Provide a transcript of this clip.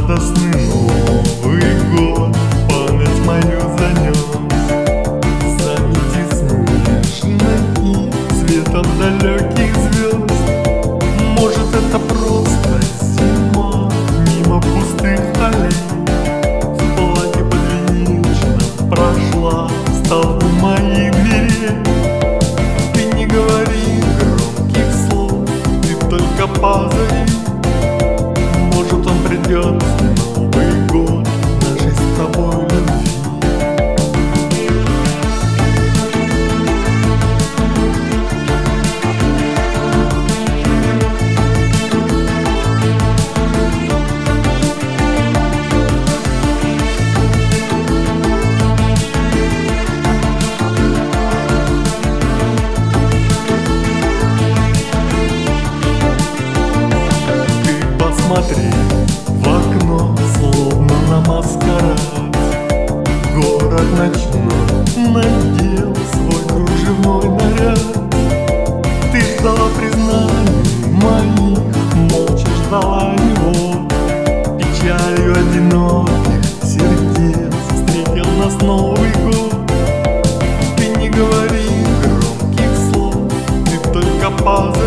радостный Новый год, память мою занес. Замети снежинки цветом далеких звезд. Может, это просто зима мимо пустых полей. В платье подвенечном прошла столбы моих дверей. Ты не говори громких слов, ты только позови. Может, он придет в Новый год нашей с тобой любви. Смотри в окно, словно на маскарад. Город ночной надел свой кружевной наряд. Ты ждала признаний моих, молча ждала его. Печалью одиноких сердец встретил нас Новый год. Ты не говори громких слов, ты только позови.